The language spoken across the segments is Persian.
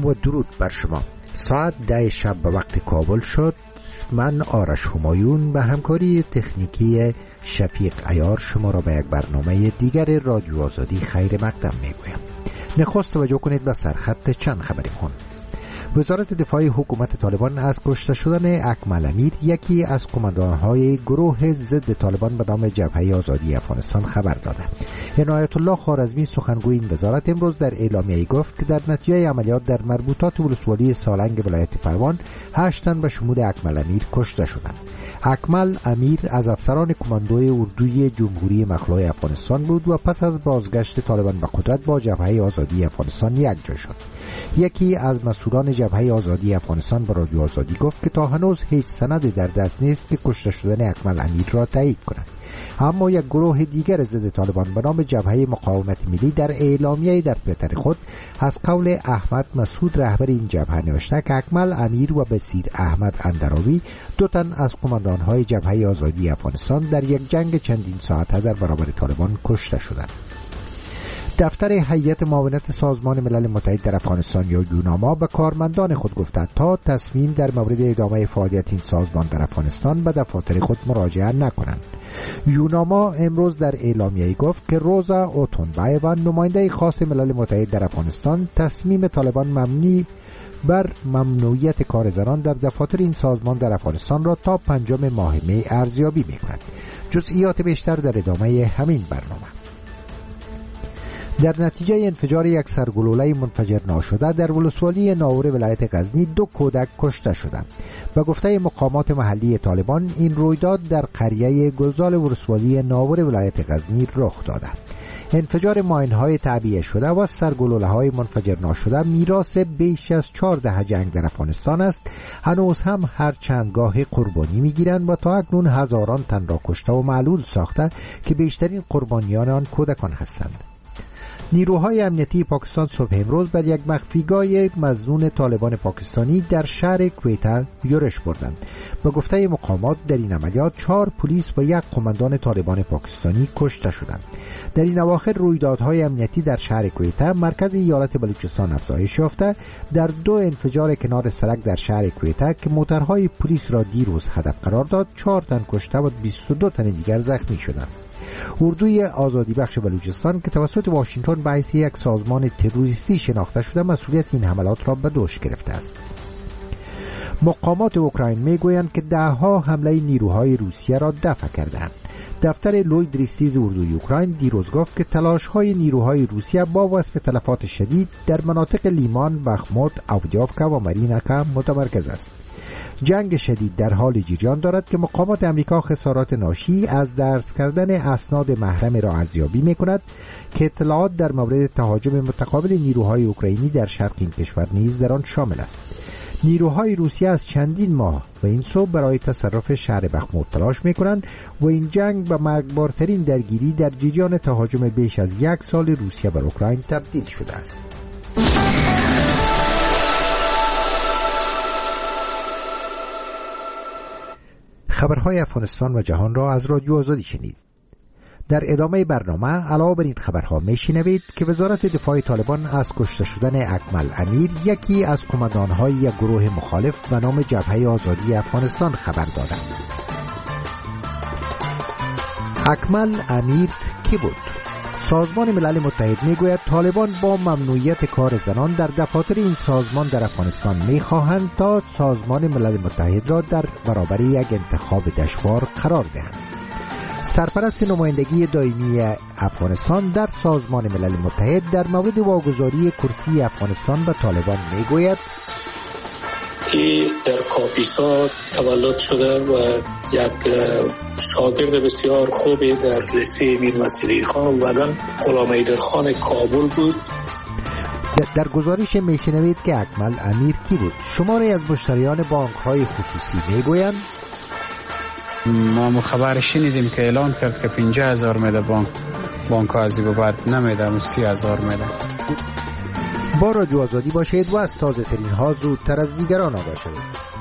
سلام و درود بر شما. ساعت 10 شب به وقت کابل شد. من آرش همایون به همکاری تکنیکی شفیق عیار شما را به یک برنامه دیگر رادیو آزادی خیر مقدم میگویم. نخست توجه کنید به سرخط چند خبری کن. وزارت دفاع حکومت طالبان از کشته شدن اکمل امیر، یکی از کماندانهای گروه ضد طالبان به نام جبهه آزادی افغانستان، خبر داده. عنایت الله خوارزمی سخنگوی این وزارت امروز در اعلامیه‌ای گفت که در نتیجه عملیات در مربوطات ولسوالی سالنگ ولایت پروان 8 تن به شمول اکمل امیر کشته شدند. اکمل امیر از افسران کماندوی اردوی جمهوری مخلوع افغانستان بود و پس از بازگشت طالبان به قدرت با جبهه آزادی افغانستان یکجا شد. یکی از مسئولان جبهه آزادی افغانستان به رادیو آزادی گفت که تا هنوز هیچ سندی در دست نیست که کشته شدن اکمل امیر را تایید کند. اما یک گروه دیگر ضد طالبان به نام جبهه مقاومت ملی در اعلامیه‌ای در توییتر خود از قول احمد مسعود رهبر این جبهه نوشته که اکمل امیر و بصیر احمد اندراوی 2 تن از کماندانهای جبهه آزادی افغانستان در یک جنگ چندین ساعته در برابر طالبان کشته شدند. دفتر هیئت معاونت سازمان ملل متحد در افغانستان یا یوناما به کارمندان خود گفته تا تصمیم در مورد ادامه فعالیت این سازمان در افغانستان به دفاتر خود مراجعه نکنند. یوناما امروز در اعلامیه‌ای گفت که روزا اوتونبایوان، نماینده خاص ملل متحد در افغانستان، تصمیم طالبان مبنی بر ممنوعیت کار زنان در دفاتر این سازمان در افغانستان را تا 5 ماه می ارزیابی می‌کند. جزئیات بیشتر در ادامه همین برنامه. در نتیجه انفجار یک سرگلوله منفجر ناشده در ولسوالی ناور ولایت غزنی 2 کودک کشته شدند. به گفته مقامات محلی طالبان این رویداد در قریه گلزار ولسوالی ناور ولایت غزنی رخ داده. انفجار ماین‌های تعبیه شده و سرگلوله‌های منفجر ناشده میراث بیش از 14 جنگ در افغانستان است. هنوز هم هر چندگاه قربانی می‌گیرند و تا اکنون هزاران تن را کشته و معلول ساخته که بیشترین قربانیان آن کودکان هستند. نیروهای امنیتی پاکستان صبح امروز بر یک مخفیگاه مظنون طالبان پاکستانی در شهر کویتا یورش بردند. به گفته مقامات در این عملیات 4 پلیس و 1 قماندان طالبان پاکستانی کشته شدند. در این اواخر رویدادهای امنیتی در شهر کویتا مرکز ایالت بلوچستان افزایش یافته. در 2 انفجار کنار سړک در شهر کویتا که موترهای پلیس را دیروز هدف قرار داد 4 تن کشته و 22 تن دیگر زخمی شدند. اردوی آزادی بخش بلوچستان که توسط واشنگتن به حیث یک سازمان تروریستی شناخته شده مسئولیت این حملات را به دوش گرفته است. مقامات اوکراین میگویند که 10 حمله نیروهای روسیه را دفع کردند. دفتر لوید ریستیز اردوی اوکراین دیروز گفت که تلاش‌های نیروهای روسیه با وصف تلفات شدید در مناطق لیمان، بخموت، آودیوفکا و مارینکا متمرکز است. جنگ شدید در حال جریان دارد که مقامات امریکا خسارات ناشی از درز کردن اسناد محرم را ارزیابی می‌کند که اطلاعات در مورد تهاجم متقابل نیروهای اوکراینی در شرق این کشور نیز در آن شامل است. نیروهای روسیه از چندین ماه و این صبح برای تصرف شهر بخموت تلاش می‌کنند و این جنگ به مرگبارترین درگیری در جریان تهاجم بیش از 1 سال روسیه بر اوکراین تبدیل شده است. خبرهای افغانستان و جهان را از رادیو آزادی شنید. در ادامه برنامه علاوه بر این خبرها میشنوید که وزارت دفاع طالبان از کشته شدن اکمل امیر، یکی از کماندانهای یک گروه مخالف به نام جبهه آزادی افغانستان، خبر دادند. اکمل امیر کی بود؟ سازمان ملل متحد میگوید طالبان با ممنوعیت کار زنان در دفاتر این سازمان در افغانستان میخواهند تا سازمان ملل متحد را در برابر یک انتخاب دشوار قرار دهند. سرپرست نمایندگی دائمی افغانستان در سازمان ملل متحد در مورد واگذاری کرسی افغانستان به طالبان میگوید که در کاپیسا تولد شده و یک شاگرد بسیار خوبی در لیسه میر مسیری خان و بعداً غلام حیدرخان کابل بود. در گزارش میشنوید که اکمل امیر کی بود. شماری از مشتریان بانک‌های خصوصی میگویند ما خبر شنیدیم که اعلان کرد که 50,000 میده بانک از این بعد نمیده 30,000 میده. با رادیو آزادی باشید و از تازه ترین ها زودتر از دیگران آگاه شوید.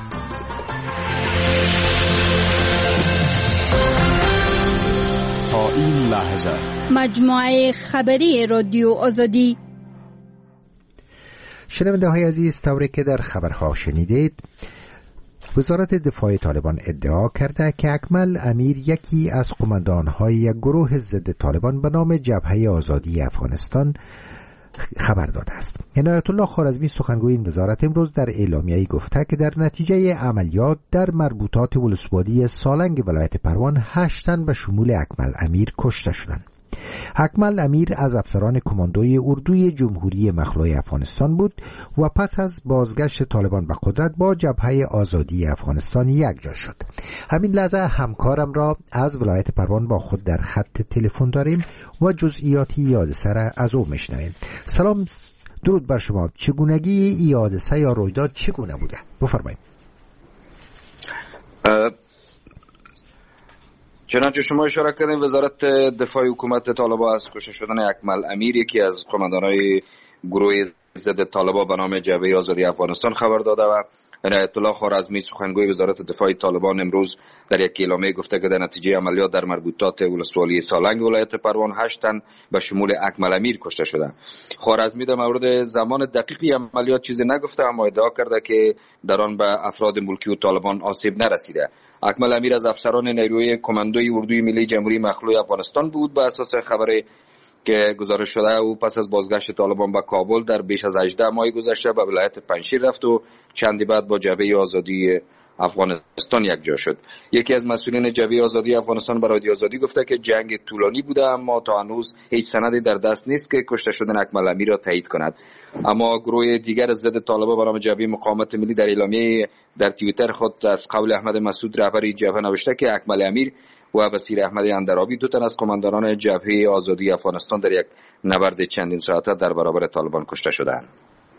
تا این لحظه مجموعه خبری رادیو آزادی. شنونده های عزیز، طوری که در خبرها شنیدید، وزارت دفاع طالبان ادعا کرده که اکمل امیر یکی از قماندان‌های یک گروه ضد طالبان به نام جبهه آزادی افغانستان خبر داده است. عنایت الله خوارزمی سخنگوی این وزارت امروز در اعلامیه‌ای گفته که در نتیجه عملیات در مربوطات ولسوالی سالنگ ولایت پروان 8 تن به شمول اکمل امیر کشته شدند. اکمل امیر از افسران کماندوی اردوی جمهوری مخلوع افغانستان بود و پس از بازگشت طالبان به قدرت با جبهه آزادی افغانستان یکجا شد. همین لحظه همکارم را از ولایت پروان با خود در خط تلفن داریم و جزئیاتی حادثه را از او میشنویم. سلام، درود بر شما. چگونگی این حادثه یا رویداد چگونه بوده؟ بفرمایید. چنانچه شما اشاره کردین، وزارت دفاع حکومت طالبان از کشته شدن اکمل امیر، یکی از قماندان‌های گروه ضد طالبان به نام جبهه آزادی افغانستان خبر داده و عنایت الله خوارزمی سخنگوی وزارت دفاع طالبان امروز در یک اعلامیه گفته که در نتیجه عملیات در مربوطات ولسوالی سالنگ ولایت پروان 8 تن به شمول اکمل امیر کشته شدند. خوارزمی در مورد زمان دقیقی عملیات چیزی نگفته، اما ادعا کرده که در آن به افراد ملکی و طالبان آسیب نرسیده. اکمل امیر از افسران نیروی کماندوی اردوی ملی جمهوری مخلوع افغانستان بود. به اساس خبر که گزارش شده او پس از بازگشت طالبان به کابل در بیش از 18 ماه گذشته به ولایت پنجشیر رفت و چندی بعد با جبهه آزادی افغانستان یکجا شد. یکی از مسئولین جبهه آزادی افغانستان به رادیو آزادی گفته که جنگ طولانی بوده، اما تا هنوز هیچ سندی در دست نیست که کشته شدن اکمل امیر را تایید کند. اما گروه دیگر ضد طالبان به نام جبهه مقاومت ملی در اعلامیه در توییتر خود از قول احمد مسعود رهبر جبهه نوشته که اکمل امیر و بصیر احمد اندرابی 2 تن از قماندانان جبهه آزادی افغانستان در یک نبرد چندین ساعته در برابر طالبان کشته شدند.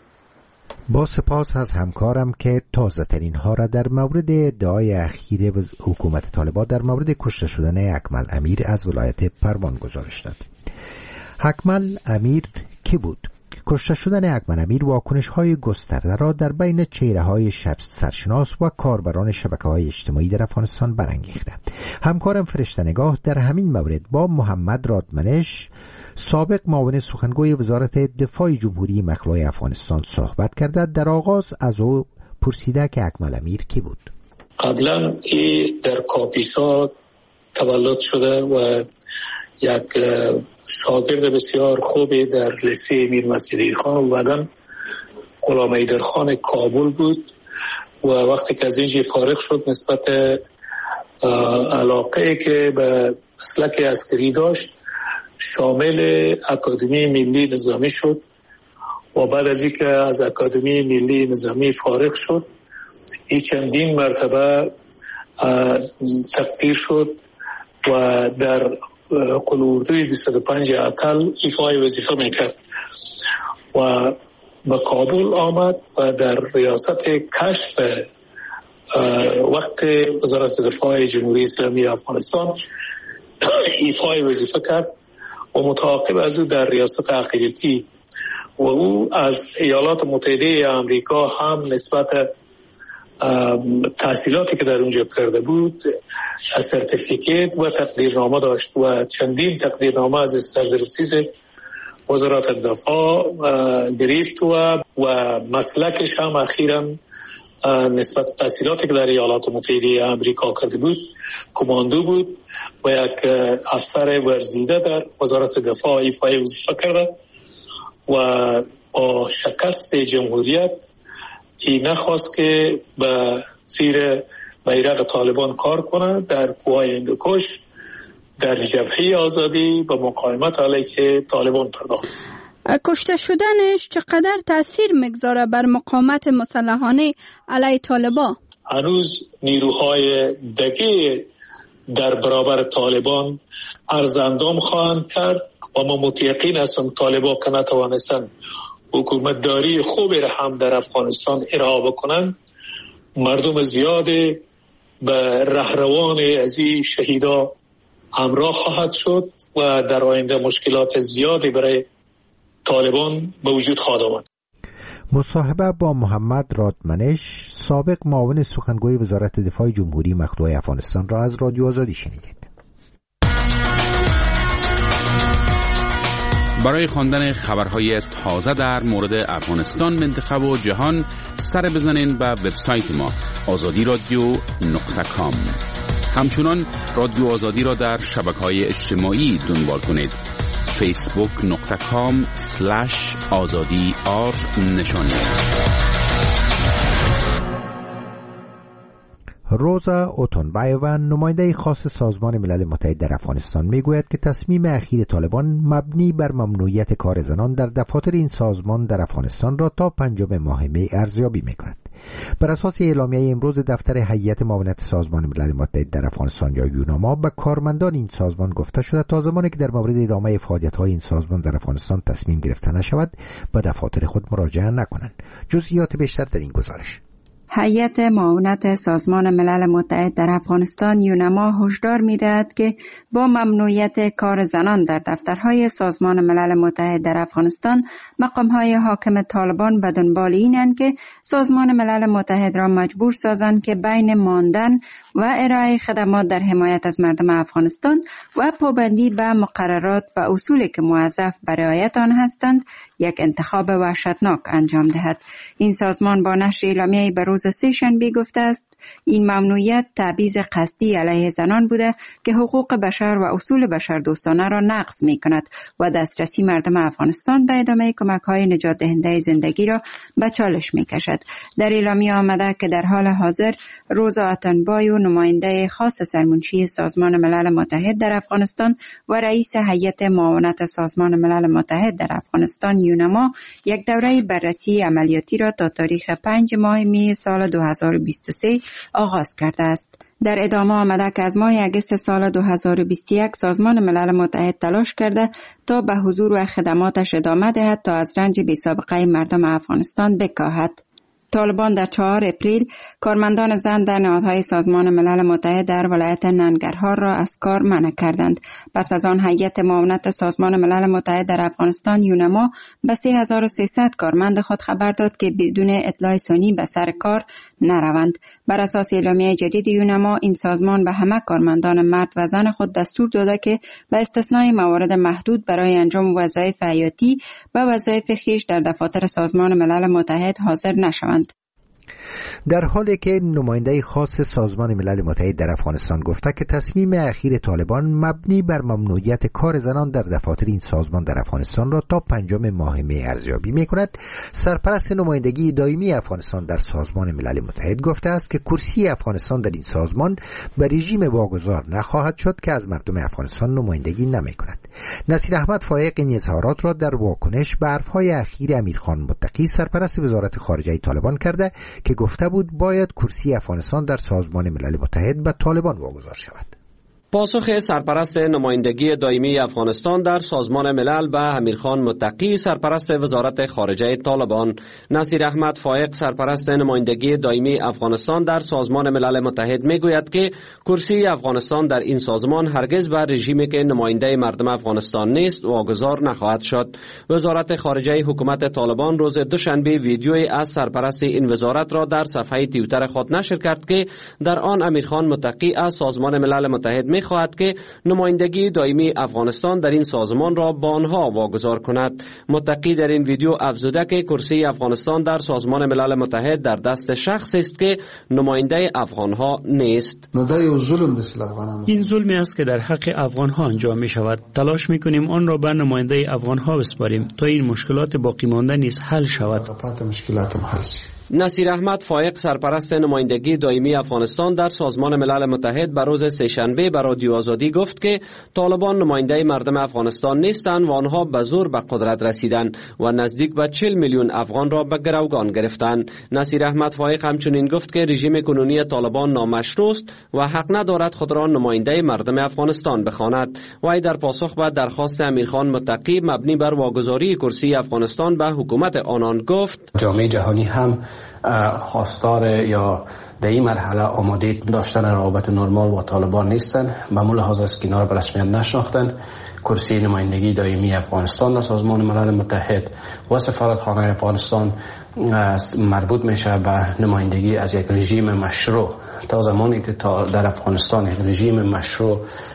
با سپاس از همکارم که تازه ترین ها را در مورد ادعای اخیر حکومت طالبان در مورد کشته شدن اکمل امیر از ولایت پروان گزارش داد. اکمل امیر کی بود؟ کشته شدن اکمل امیر واکنش های گسترده را در بین چهره های سرشناس و کاربران شبکه های اجتماعی در افغانستان برانگیخته. همکارم فرشته نگاه در همین مورد با محمد رادمنش، سابق معاون سخنگوی وزارت دفاع جمهوری مخلوع افغانستان صحبت کرده. در آغاز از او پرسیده که اکمل امیر کی بود؟ قبلا ای در کاپیسا تولد شده و یک شاگرد بسیار خوبی در لیسه میر مسجدی خان و بعدن غلام حیدرخان کابل بود و وقتی که از اینجا فارغ شد نسبت علاقه که به مسلک عسکری داشت شامل اکادمی ملی نظامی شد و بعد از اینکه از اکادمی ملی نظامی فارغ شد این چندین مرتبه تقدیر شد و در قلوردوی 205 اتل ایفای وظیفه میکرد و به کابل آمد و در ریاست کشف وقت وزارت دفاع جمهوری اسلامی افغانستان ایفای وظیفه کرد و متعاقب از او در ریاست عقیدتی و او از ایالات متحده آمریکا هم نسبت تحصیلاتی که در اونجا کرده بود سرتیفیکیت و تقدیرنامه داشت و چندین تقدیرنامه از استردرسیز وزارت دفاع گرفت و مسلکش هم اخیراً نسبت تحصیلاتی که در ایالات متحده آمریکا کرده بود کماندو بود و یک افسر ورزیده در وزارت دفاع ایفای وظیفه کرده و با شکست جمهوریت این نخواست که به زیر بیرق طالبان کار کنه در کوههای هندوکش در جبهه آزادی به مقاومت علیه طالبان پرداخت. کشته شدنش چقدر تاثیر میگذاره بر مقاومت مسلحانه علیه طالبان؟ هنوز نیروهای دگه در برابر طالبان ارزاندام خواهند کرد و ما متیقین هستم طالبان که نتوانستند حکومتداری خوبی را هم در افغانستان ارائه بکنند مردم زیادی به رهروان از این شهیدا همراه خواهد شد و در آینده مشکلات زیادی برای طالبان به وجود خواهد آمد. مصاحبه با محمد رادمنش، سابق معاون سخنگوی وزارت دفاع جمهوری مخلوع افغانستان را از رادیو آزادی شنیدید. برای خواندن خبرهای تازه در مورد افغانستان، منطقه و جهان سر بزنین به وبسایت ما azadiradio.com. همچنان رادیو آزادی را در شبکه‌های اجتماعی دنبال کنید. facebook.com/azadi_r روزا اوتونبایوان، نماینده خاص سازمان ملل متحد در افغانستان، میگوید که تصمیم اخیر طالبان مبنی بر ممنوعیت کار زنان در دفاتر این سازمان در افغانستان را تا 5 ماه می ارزیابی میکند. بر اساس اعلامیه امروز دفتر هیئت معاونت سازمان ملل متحد در افغانستان یا یوناما به کارمندان این سازمان گفته شده تا زمانی که در مورد ادامه فعالیت‌های این سازمان در افغانستان تصمیم گرفته نشود به دفاتر خود مراجعه نکنند. جزئیات بیشتر در این گزارش. هیئت معاونت سازمان ملل متحد در افغانستان یوناما هشدار می‌دهد که با ممنوعیت کار زنان در دفترهای سازمان ملل متحد در افغانستان، مقام‌های حاکم طالبان به دنبال اینند که سازمان ملل متحد را مجبور سازند که بین ماندن و ارائه خدمات در حمایت از مردم افغانستان و پابندی به مقررات و اصولی که موظف به رعایت آن هستند یک انتخاب وحشتناک انجام دهد. این سازمان با نشر اعلامیه‌ای به روز سه‌شنبه گفته است این ممنوعیت تبعیض قصدی علیه زنان بوده که حقوق بشر و اصول بشردوستانه را نقض می‌کند و دسترسی مردم افغانستان به ادامه کمک‌های نجات دهنده زندگی را به چالش می‌کشد. در اعلامیه آمده که در حال حاضر روزا اوتونبایو، نماینده خاص سرمنشی سازمان ملل متحد در افغانستان و رئیس هیئت معاونت سازمان ملل متحد در افغانستان یوناما، یک دوره بررسی عملیاتی را تا تاریخ 5 ماه می سال 2023 آغاز کرده است. در ادامه آمده که از ماه اگست سال 2021 سازمان ملل متحد تلاش کرده تا به حضور و خدماتش ادامه دهد تا از رنج بی‌سابقه مردم افغانستان بکاهد. طالبان در 4 اپریل کارمندان زن در نهادهای سازمان ملل متحد در ولایت ننگرهار را از کار منع کردند. پس از آن هیئت معاونت سازمان ملل متحد در افغانستان یوناما به 3300 کارمند خود خبر داد که بدون اطلاع ثانی به سر کار نروند. بر اساس اعلامیه جدید یوناما، این سازمان به همه کارمندان مرد و زن خود دستور داده که به استثنای موارد محدود برای انجام وظایف حیاتی و وظایف خویش در دفاتر سازمان ملل متحد حاضر نشوند. در حالی که نماینده خاص سازمان ملل متحد در افغانستان گفته که تصمیم اخیر طالبان مبنی بر ممنوعیت کار زنان در دفاتر این سازمان در افغانستان را تا 5 ماه می ارزیابی می کند، سرپرست نمایندگی دائمی افغانستان در سازمان ملل متحد گفته است که کرسی افغانستان در این سازمان به رژیم واگذار نخواهد شد که از مردم افغانستان نمایندگی نمی کند. نصیر احمد فایق این اظهارات را در واکنش به حرفهای اخیر امیرخان متقی، سرپرست وزارت خارجه طالبان کرده که گفته بود باید کرسی افغانستان در سازمان ملل متحد به طالبان واگذار شود. پاسخ سرپرست نمایندگی دائمی افغانستان در سازمان ملل به امیرخان متقی، سرپرست وزارت خارجه طالبان. نصیر احمد فایق، سرپرست نمایندگی دائمی افغانستان در سازمان ملل متحد میگوید که کرسی افغانستان در این سازمان هرگز به رژیمی که نماینده مردم افغانستان نیست واگذار نخواهد شد. وزارت خارجه حکومت طالبان روز دوشنبه ویدیویی از سرپرست این وزارت را در صفحه توییتر خود نشر کرد که در آن امیرخان متقی از سازمان ملل متحد می‌خواهد که نمایندگی دائمی افغانستان در این سازمان را با آنها واگذار کند. متقی در این ویدیو افزوده که کرسی افغانستان در سازمان ملل متحد در دست شخصی است که نماینده افغانها نیست. این ظلمی است که در حق افغانها انجام می شود. تلاش می کنیم آن را به نماینده افغانها بسپاریم تا این مشکلات باقی مانده نیز حل شود. نصیر احمد فایق، سرپرست نمایندگی دائمی افغانستان در سازمان ملل متحد به روز سه‌شنبه به رادیو آزادی گفت که طالبان نماینده مردم افغانستان نیستند و آنها به زور به قدرت رسیدند و نزدیک به 40 میلیون افغان را به گروگان گرفتند. نصیر احمد فایق همچنین گفت که رژیم کنونی طالبان نامشروع است و حق ندارد خود را نماینده مردم افغانستان بخواند. وی در پاسخ به درخواست امیرخان متقی مبنی بر واگذاری کرسی افغانستان به حکومت آنان گفت جامعه جهانی هم خواستار یا در این مرحله آماده داشتن روابط نرمال با طالبان نیستن. به همون لحاظ است که اینا را به رسمیت نشناختن. کرسی نمایندگی دائمی افغانستان در سازمان ملل متحد و سفارتخانه افغانستان مربوط میشه به نمایندگی از یک رژیم مشروع. تا زمانی که در افغانستان رژیم مشروع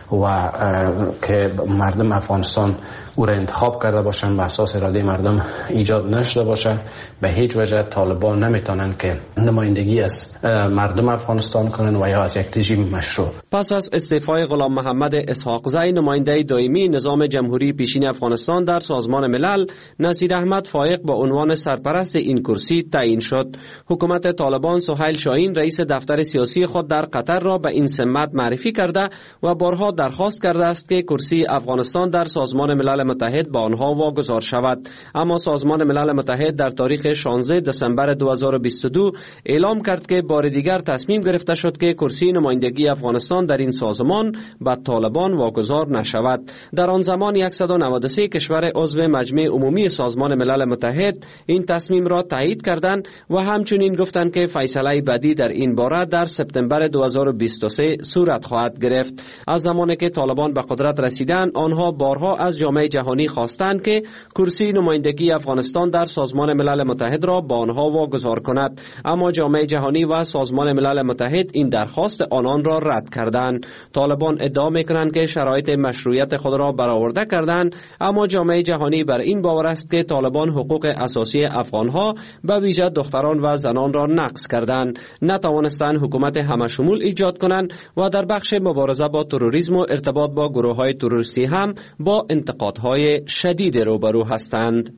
و که مردم افغانستان او را انتخاب کرده باشن به اساس اراده مردم ایجاد نشده باشه. به هیچ وجه طالبان نمیتونن که نمایندگی از مردم افغانستان کنن و یا از یک رژیم مشروع. پس از استعفای غلام محمد اسحاقزی نماینده دائمی نظام جمهوری پیشین افغانستان در سازمان ملل، نصیر احمد فایق با عنوان سرپرست این کرسی تعیین شد. حکومت طالبان سهیل شاهین رئیس دفتر سیاسی خود در قطر را به این سمت معرفی کرده و بارها درخواست کرده است که کرسی افغانستان در سازمان ملل متحد با آنها واگذار شود، اما سازمان ملل متحد در تاریخ 16 دسامبر 2022 اعلام کرد که بار دیگر تصمیم گرفته شد که کرسی نمایندگی افغانستان در این سازمان به طالبان واگذار نشود. در آن زمان 193 کشور عضو مجمع عمومی سازمان ملل متحد این تصمیم را تایید کردند و همچنین گفتند که فیصله بعدی در این باره در سپتامبر 2023 صورت خواهد گرفت. از زمانی که طالبان به قدرت رسیدند، آنها بارها از جامعه جهانی خواستند که کرسی نمایندگی افغانستان در سازمان ملل متحد را با آنها واگذار کند، اما جامعه جهانی و سازمان ملل متحد این درخواست آنان را رد کردند. طالبان ادعا می‌کنند که شرایط مشروعیت خود را برآورده کردند، اما جامعه جهانی بر این باور است که طالبان حقوق اساسی افغانها به ویژه دختران و زنان را نقض کردند، نتوانستند حکومت همشمول ایجاد کنند و در بخش مبارزه با تروریسم و ارتباط با گروه‌های تروریستی هم با انتقادهای شدید روبرو هستند.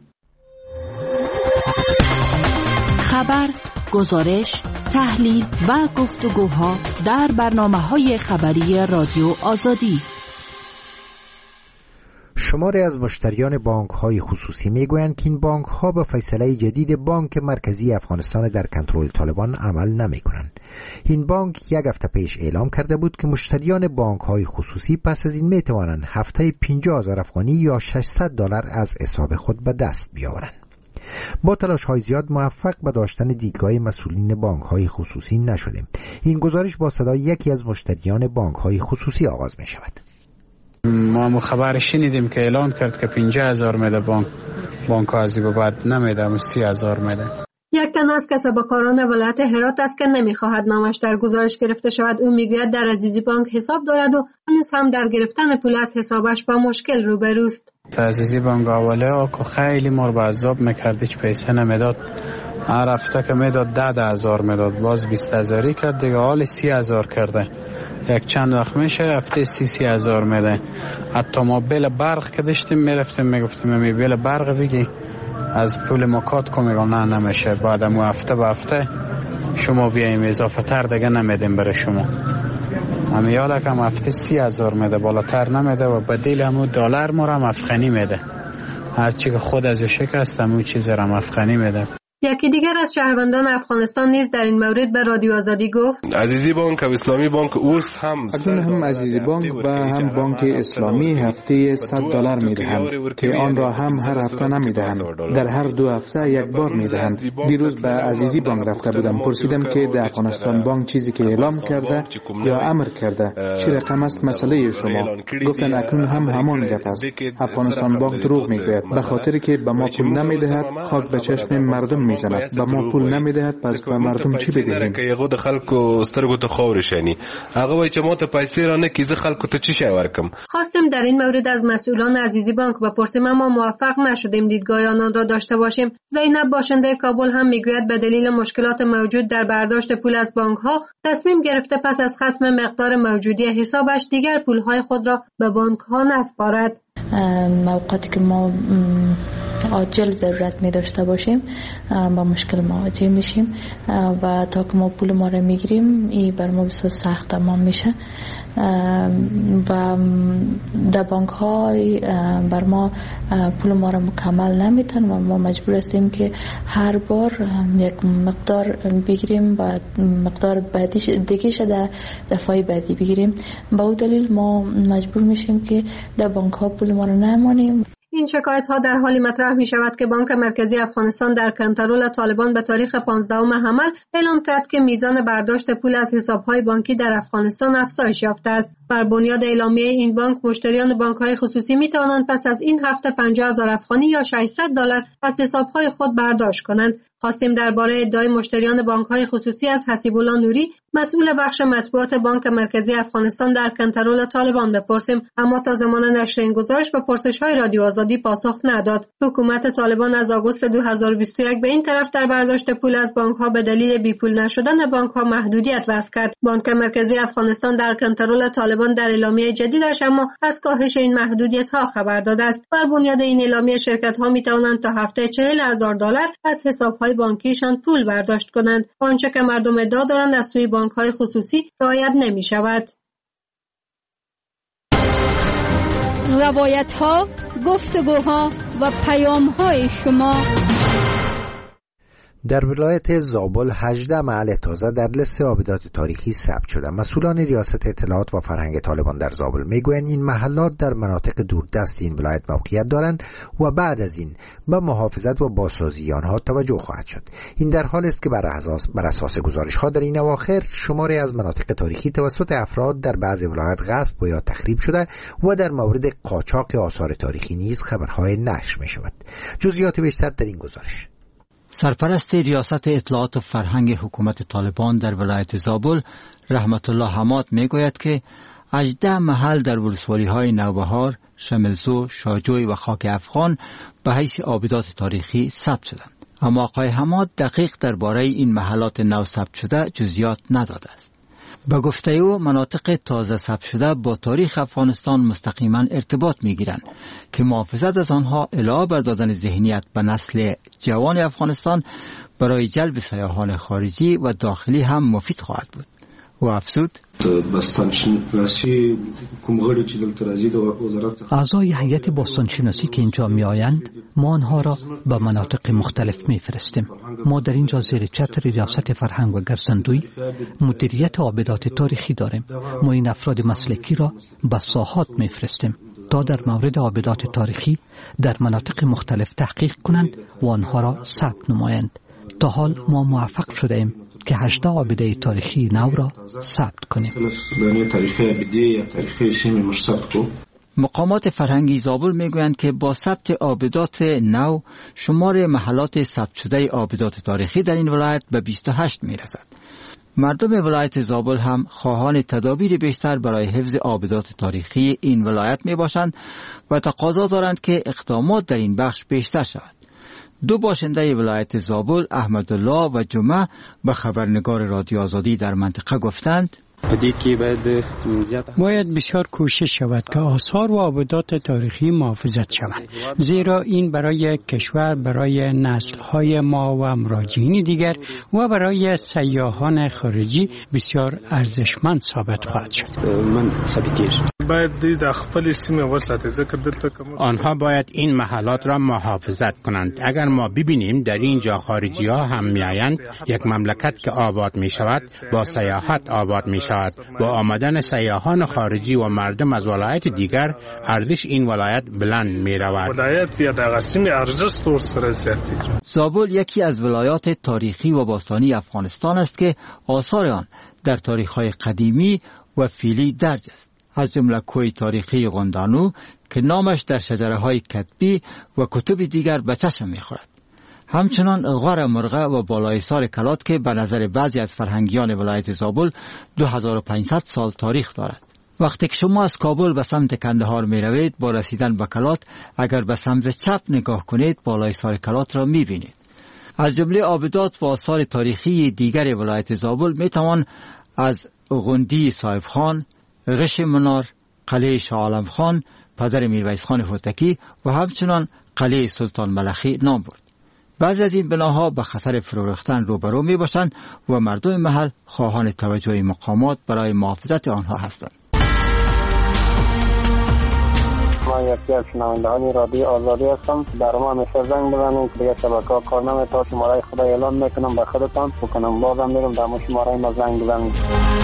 خبر، گزارش، تحلیل و گفتگوها در برنامه‌های خبری رادیو آزادی. شماری از مشتریان بانک‌های خصوصی میگویند که این بانک‌ها به فیصله جدید بانک مرکزی افغانستان در کنترل طالبان عمل نمی‌کنند. این بانک یک هفته پیش اعلام کرده بود که مشتریان بانک‌های خصوصی پس از این می‌توانند هفته 50,000 افغانی یا $600 از حساب خود به دست بیاورند. با تلاش‌های زیاد موفق به داشتن دیدگاه مسئولین بانک‌های خصوصی نشدیم. این گزارش با صدای یکی از مشتریان بانک‌های خصوصی آغاز می‌شود. ما خبر شنیدیم که اعلان کرد که 50,000 میده بانک از این بعد نمیده، 30,000 میده. یک تن از کسبکاران ولایت هرات است که نمیخواهد نامش در گزارش گرفته شود. او میگوید در عزیزی بانک حساب دارد و هنوز هم در گرفتن پول از حسابش با مشکل روبروست. عزیزی بانک اوله آکو خیلی ما رو به عذاب میکرد، هیچ پیسه نمیداد. هر هفته که میداد 10,000 میداد، باز 20,000 کرد دیگه، حال 30,000 کرده. یک چند وقت میشه هفته 30,000 میده. حتی ما بیل برق که داشتیم میرفتیم میگفتیم بیل برق بگی از پول مکات کن، میگم نه نمیشه، بعدم هفته به هفته شما بیاییم اضافه تر دیگه نمیدیم برای شما. اما یادک هم هفته 30,000 میده، بالاتر نمیده و بدیل همون دلار ما هم افغانی میده. هرچی که خود از شکست همون چیز را افغانی میده. یکی دیگر از شهروندان افغانستان نیز در این مورد به رادیو آزادی گفت عزیزی بانک و اسلامی بانک اورس اکنون هم عزیزی بانک و هم بانک اسلامی هفته $100 میدهند که آن را هم هر هفته نمیدهند، در هر 2 هفته یک بار میدهند. دیروز به عزیزی بانک رفته بودم، پرسیدم که در افغانستان بانک چیزی که اعلام کرده یا امر کرده چه رقم است مسئله شما؟ گفتن اکنون هم همان گپ است. افغانستان بانک دروغ میگوید، به خاطر که به ما پول نمیدهد خاک به چشم مردم میزند. به ما پول نمیدهد، پس به مردم چی بدهیم؟ که یغو د خلکو سترګو ته خور شنی هغه وای چې ما ته پیسې رانه کی زه خلکو ته چی شي ورکم. خواستیم در این مورد از مسئولان عزیزی بانک بپرسیم اما موفق نشدیم دیدگاه آنان را داشته باشیم. زینب باشنده کابل هم میگوید به دلیل مشکلات موجود در برداشت پول از بانک ها تصمیم گرفته پس از ختم مقدار موجودی حسابش دیگر پول های خود را به بانک ها نسپارد. موقعی که ما عاجل ضرورت می داشته باشیم با مشکل مواجه میشیم و تا که ما پول ما رو میگیریم این بر ما بسیار سخت تمام میشه و در بانک های بر ما پول ما رو مکمل نمیتن و ما مجبور هستیم که هر بار یک مقدار بگیریم و مقدار بعدی دیگه شده دفعه بعدی بگیریم. با اون دلیل ما مجبور میشیم که در بانک ها پول ما رو نمانیم. این شکایت ها در حالی مطرح می شود که بانک مرکزی افغانستان در کنترل طالبان به تاریخ 15 حمل اعلام کرد که میزان برداشت پول از حساب‌های بانکی در افغانستان افزایش یافته است. بر بنیاد اعلامیه این بانک، مشتریان بانک‌های خصوصی می‌توانند پس از این هفته 50,000 افغانی یا $600 از حساب‌های خود برداشت کنند. خواستیم درباره ادعای مشتریان بانک‌های خصوصی از حسیب‌الله نوری، مسئول بخش مطبوعات بانک مرکزی افغانستان در کنترل طالبان بپرسیم، اما تا زمان نشر این گزارش به پرسش‌های رادیو آزادی پاسخ نداد. حکومت طالبان از آگوست 2021 به این طرف در برداشت پول از بانک‌ها به دلیل بیپول نشدن بانک‌ها محدودیت وضع کرد. بانک مرکزی افغانستان در کنترل طالبان در اعلامیه جدیدش اما از کاهش این محدودیت‌ها خبر داده است. بر بنیاد این اعلامیه شرکت‌ها می‌توانند تا هفته $40,000 از حساب‌های بانکیشان پول برداشت کنند. آنچه که مردم ادعا دارند از سوی بانک‌های خصوصی رعایت نمی‌شود. روایت‌ها، گفتگوها و پیام‌های شما. در ولایت زابل 18 محل تازه در لیست آبدات تاریخی ثبت شدند. مسئولان ریاست اطلاعات و فرهنگ طالبان در زابل میگویند این محلات در مناطق دوردست این ولایت موقعیت دارند و بعد از این به محافظت و بازسازی آنها توجه خواهد شد. این در حالی است که بر اساس گزارش‌ها در این اواخر شماری از مناطق تاریخی توسط افراد در بعضی ولایات غصب و یا تخریب شده و در مورد قاچاق آثار تاریخی نیز خبرهای نشر می‌شود. جزئیات بیشتر در این گزارش. سرپرست ریاست اطلاعات و فرهنگ حکومت طالبان در ولایت زابل رحمت الله حماد میگوید که 18 محل در ولسوالی‌های نوبهار، شملزو، شاجوی و خاک افغان به حیث آبدات تاریخی ثبت شدند. اما آقای حماد دقیق درباره این محلات نو ثبت شده جزئیات نداده است. به گفته او مناطق تازه ثبت شده با تاریخ افغانستان مستقیما ارتباط میگیرند که محافظت از آنها علاوه بر دادن ذهنیت به نسل جوان افغانستان برای جلب سیاحان خارجی و داخلی هم مفید خواهد بود. و افزود اعضای هیئت باستانشناسی که اینجا می آیند ما آنها را به مناطق مختلف می فرستیم. ما در اینجا زیر چتر ریاست فرهنگ و گرزندوی مدیریت آبدات تاریخی داریم. ما این افراد مسلکی را به ساحات می فرستیم تا در مورد آبدات تاریخی در مناطق مختلف تحقیق کنند و آنها را ثبت نمایند. تا حال ما موفق شده ایم که 18 آبده تاریخی نو را ثبت کنیم. مقامات فرهنگی زابل میگویند که با ثبت آبدات نو شمار محلات ثبت شده آبدات تاریخی در این ولایت به 28 میرسد. مردم ولایت زابل هم خواهان تدابیر بیشتر برای حفظ آبدات تاریخی این ولایت میباشند و تقاضا دارند که اقدامات در این بخش بیشتر شود. دو باشنده ولایت زابل احمدالله و جمعه به خبرنگار رادیو آزادی در منطقه گفتند باید بسیار کوشش شود که آثار و آبدات تاریخی محافظت شوند، زیرا این برای کشور، برای نسل‌های ما و مراجعین دیگر و برای سیاحان خارجی بسیار ارزشمند ثابت خواهد شد. آنها باید این محلات را محافظت کنند. اگر ما ببینیم در اینجا خارجی ها هم میآیند، یک مملکت که آباد می شود با سیاحت آباد می شود. با آمدن سیاحان خارجی و مردم از ولایت دیگر ارزش این ولایت بلند می رود. زابل یکی از ولایات تاریخی و باستانی افغانستان است که آثار آن در تاریخ‌های قدیمی و فعلی درج است. از جمله کوه تاریخی غندانو که نامش در شجره‌های کتبی و کتب دیگر به چشم می‌خورد. همچنان غار مرغه و بالایسار کلات که به نظر بعضی از فرهنگیان ولایت زابل 2500 سال تاریخ دارد. وقتی که شما از کابل به سمت کندهار می روید، با رسیدن به کلات اگر به سمت چپ نگاه کنید بالایسار کلات را می بینید. از جمله آبدات و آثار تاریخی دیگر ولایت زابل می توان از غندی صاحب خان، غش منار، قلعه شاه عالم خان، پدر میرویس خان هوتکی و همچنان قلعه سلطان ملخی نام برد. بعضی از این بناها به خطر فرو ریختن روبرو می باشند و مردم محل خواهان توجه مقامات برای محافظت آنها هستند. من یکی از شنوندگان رادیو آزادی هستم. در ما همیشه زنگ بزنید که دیگه شبکه‌ها کار نمی‌کنه. شماره خدا اعلام میکنم به خودتان بکنم بازم میرم در شماره ما زنگ بزنید.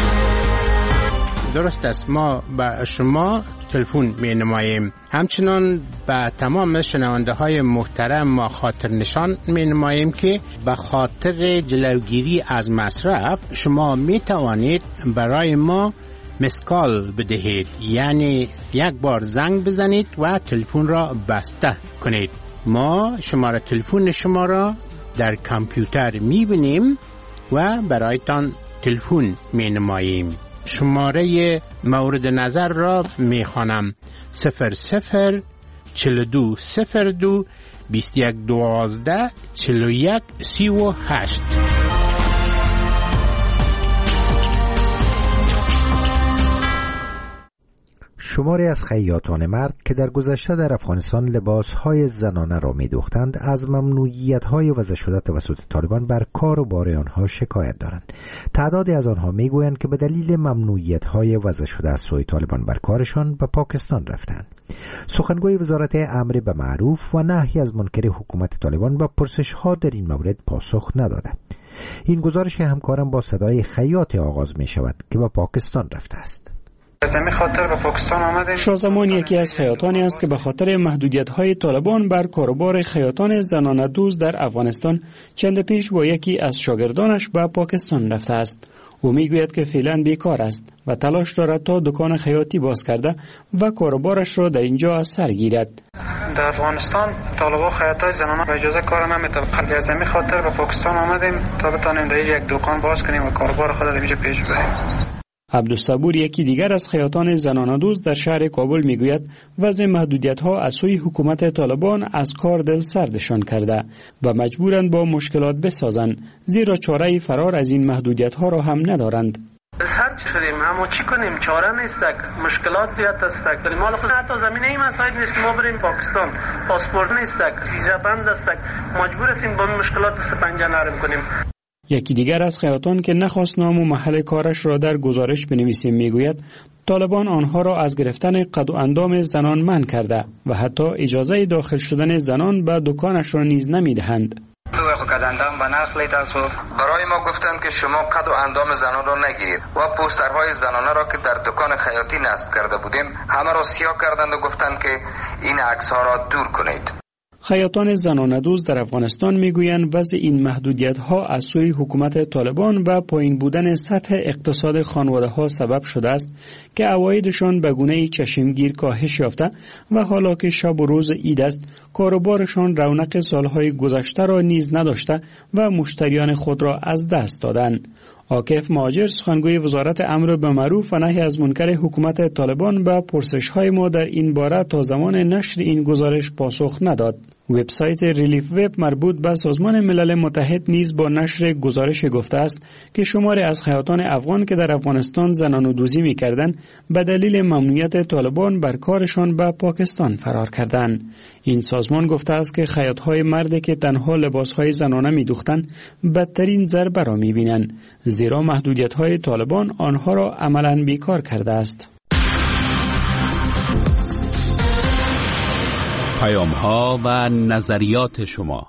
درست است، ما به شما تلفن می نماییم. همچنان به تمام شنونده های محترم ما خاطر نشان می نماییم که به خاطر جلوگیری از مصرف شما می توانید برای ما مسکال بدهید، یعنی یک بار زنگ بزنید و تلفن را بسته کنید. ما شماره تلفن شما را در کامپیوتر می‌بینیم و برایتان تلفن می‌نماییم. شماره مورد نظر را می‌خوانم: 00 42 02 21 12 41 38. شماری از خیاطان مرد که در گذشته در افغانستان لباسهای زنانه را می‌دوختند از ممنوعیت‌های وضع شده توسط طالبان بر کار و بار آنها شکایت دارند. تعدادی از آنها می‌گویند که به دلیل ممنوعیت‌های وضع شده از سوی طالبان بر کارشان به پاکستان رفتند. سخنگوی وزارت امر به معروف و نهی از منکر حکومت طالبان به پرسش‌ها در این مورد پاسخ ندادند. این گزارش همکارم با صدای خیاط آغاز می‌شود که به پاکستان رفته است. شازمان یکی از خیاطانی است که به خاطر محدودیت‌های طالبان بر کاروبار خیاطان زنانه دوز در افغانستان چند پیش با یکی از شاگردانش به پاکستان رفته است. او میگوید که فعلا بیکار است و تلاش دارد تا دکان خیاطی باز کرده و کاروبارش را در اینجا از سر گیرد. در افغانستان طالبان خیاطای زنانه به اجازه کار نمی‌دهند. از همین خاطر به پاکستان آمدیم تا بتانیم در یک دکان باز کنیم و کاروبار خود را اینجا پیش ببریم. عبدالصبور یکی دیگر از خیاطان زنانه دوز در شهر کابل میگوید وضع محدودیت‌ها از سوی حکومت طالبان از کار دل سردشان کرده و مجبورند با مشکلات بسازند، زیرا چاره فرار از این محدودیت‌ها را هم ندارند. سرد شدیم اما چی کنیم؟ چاره نیستک، مشکلات زیاد استک. در مال خود حتی زمینه این مسائل نیست که ما بریم پاکستان، پاسپورت نیستک، ویزا بند استک، مجبور هستیم با مشکلات دست پنجه نرم کنیم. یکی دیگر از خیاطان که نخواست نام و محل کارش را در گزارش بنویسیم میگوید طالبان آنها را از گرفتن قد و اندام زنان منع کرده و حتی اجازه داخل شدن زنان به دکانش را نیز نمیدهند. برای ما گفتند که شما قد و اندام زنان را نگیرید و پوسترهای زنانه را که در دکان خیاطی نصب کرده بودیم همه را سیاه کردند و گفتند که این عکس‌ها را دور کنید. خیاطان زنانه دوز در افغانستان میگویند وضع این محدودیت‌ها از سوی حکومت طالبان و پایین بودن سطح اقتصاد خانواده‌ها سبب شده است که عوایدشان به گونه‌ای چشمگیر کاهش یافته و حالا که شب و روز عید است کاروبارشان رونق سالهای گذشته را نیز نداشته و مشتریان خود را از دست دادند. عاکف مهاجر سخنگوی وزارت امر به معروف و نهی از منکر حکومت طالبان به پرسش‌های ما در این باره تا زمان نشر این گزارش پاسخ نداد. وبسایت ریلیف وب مربوط به سازمان ملل متحد نیز با نشر گزارش گفته است که شماری از خیاطان افغان که در افغانستان زنانه‌دوزی می‌کردند به دلیل ممنوعیت طالبان بر کارشان به پاکستان فرار کردند. این سازمان گفته است که خیاط‌های مردی که تنها لباس‌های زنانه می‌دوختند بدترین ضربه را می‌بینند، زیرا محدودیت‌های طالبان آنها را عملاً بیکار کرده است. پیام‌ها و نظریات شما.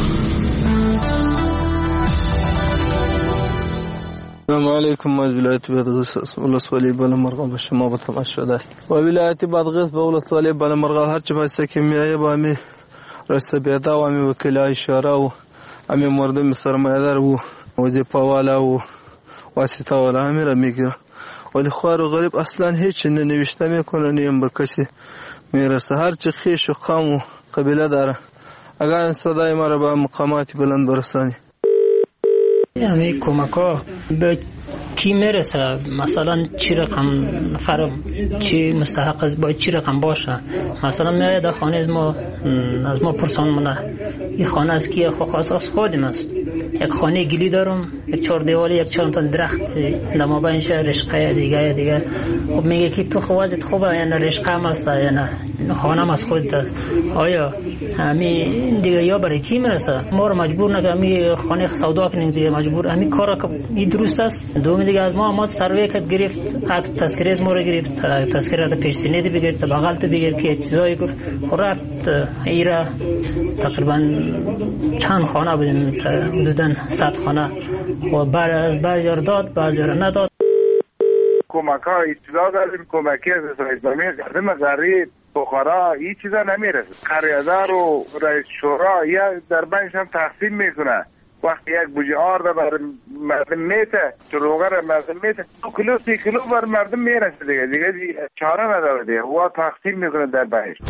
السلام علیکم. از ولایت بادغیس ولسوالی بالامرغ به شما به تماس شده است. و ولایت بادغیس به ولسوالی بالامرغ هر چه باشه که میایه با می رسته بیدا و می وکیلای شورا و امی مردم سرمایه‌دار و وظیفه والا و واسطه والا امیر میگیره، ولی خوار و غریب اصلا هیچ ننوشته میکنه، نیم به کسی میرسه. هر چه خیش و قوم و قبیله داره اگر این صدای ما را به مقامات بلند برسانی. همه کمک ها به کی میرسه؟ مثلا چی رقم نفر چی مستحق است، باید چی رقم باشه؟ مثلا میاد در خانه از ما پرسان مونه این خانه از کیه؟ خواست از خودم است. یک خانه گلی دارم، یک چهار دیوالی، یک چند تا درخت در ما بینش رشقه دیگه. خب میگه که تو خوازت خوبه یا نه رشقه هم است یا نه خانه هم از خودت است. آیا همین دیگه یا برای کی میرسه؟ ما رو مجبور نکنه همین خانه سودا کنیم دیگه، مجبور همین کارا که این درست است. دوم دیگه از ما سروی کت گرفت، عکس تذکره از ما رو گرفت، تذکره از پیش سینه دی بگیر، بغل تو بگیر که چیزایی گفت. رفت ایرا تقریبا چند خانه بودیم، حدوداً 100 خانه و بعضی را داد بعضی را نداد. کمک ها اطلاع داریم، کمکی از اسلامی قدم غریب بخارا این چیزا نمیرسه. قریادار و رئیس شورا یا در بینشان تقسیم میکنه، وقتی یک بوجه آرد بر مردم میته چروغه مردم میته 2 کیلو 3 کیلو بر مردم میرسه دیگه چاره نداره دیگه و تقسیم میکنه در بهشت.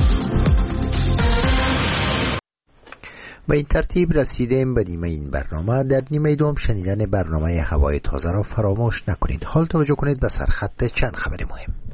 با این ترتیب رسیدیم به نیمه این برنامه. در نیمه دوم شنیدن برنامه هوای تازه را فراموش نکنید. حال توجه کنید به سرخط چند خبر مهم.